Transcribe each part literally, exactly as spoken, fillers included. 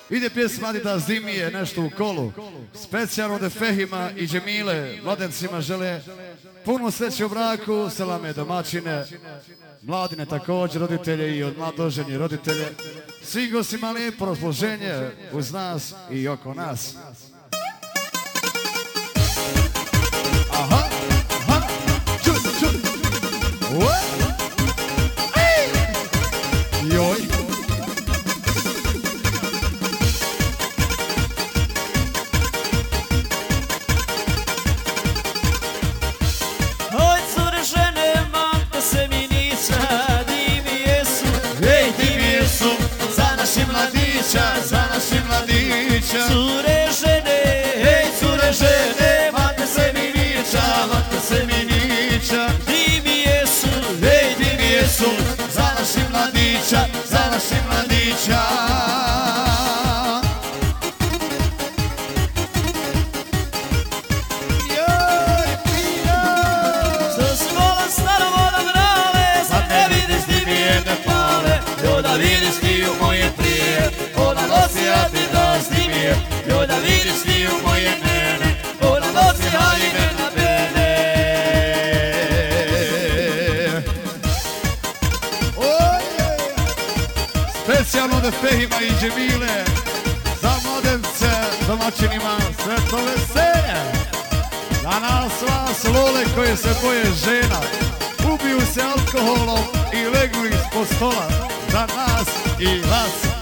Ide pjesma Adidas Dimije, nešto u kolu. Specijalno de Fehima i Džemile. Mladencima žele puno sreće u braku, selame domaćine, mladine također, roditelje i od mladoženje roditelje. Svim gostima lijepo raspoloženje uz nas i oko nas. Aha, aha, čut, čut. Joj. Za našim mladića. Cure žene, hej cure žene, mate se mi niča, mate se mi niča. Di mi jesu, hej di mi jesu, za našim mladića, za našim mladića. Joj, pija. Što si volan stara voda mrale, sad ne vidiš di mi jedne pale, jo da vidiš ti u moje prije. Ona nosi Adidas Dimije, joj da vidiš ti u moje mene. Ona nosi haljine na mene. Specijalno de Fehima i Džemile, za mladence, domaćinima, sve to veselje. Za nas vas lole koje se boje žena, ubiju se alkoholom i legnu ispod stola. Za nas i vas.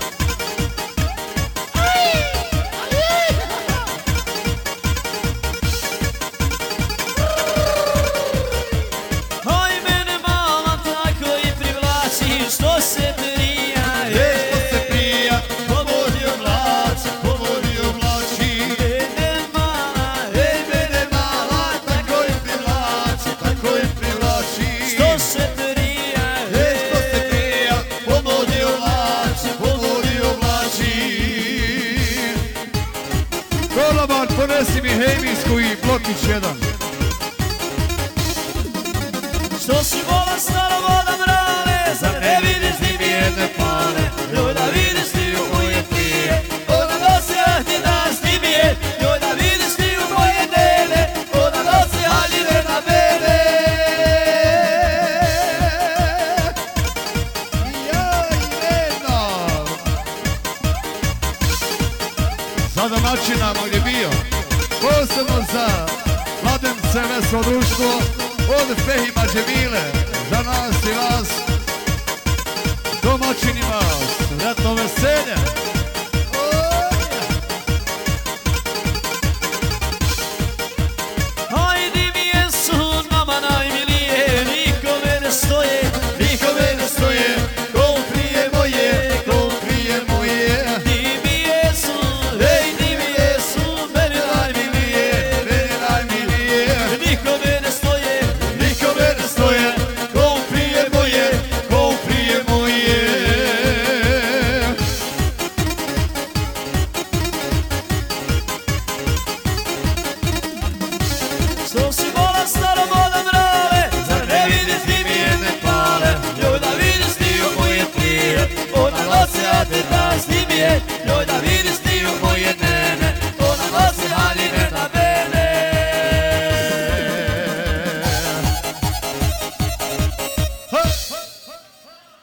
Što se prija, je, što se prija, pomodi oblači, pomodi oblači. Mene mala, ej mene mala, tako i privlači, tako i privlači. Što se prija, je, što se prija, pomodi oblači, pomodi oblači. Koloman, ponesi mi hejmisku i blokić jedan. Što si vola stara voda mrale, zar ne vidiš di mi jedne pale, joj da vidiš ti u moje prije. Ona nosi Adidas Dimije, joj da vidiš ti u moje dele. Ona nosi haljine na mene. Joj, jedno. Za domaćinama gdje bio, posebno za mladence veselo društvo, od Fehima Džemile, za nas i vas, domaćinima, sretno veselje.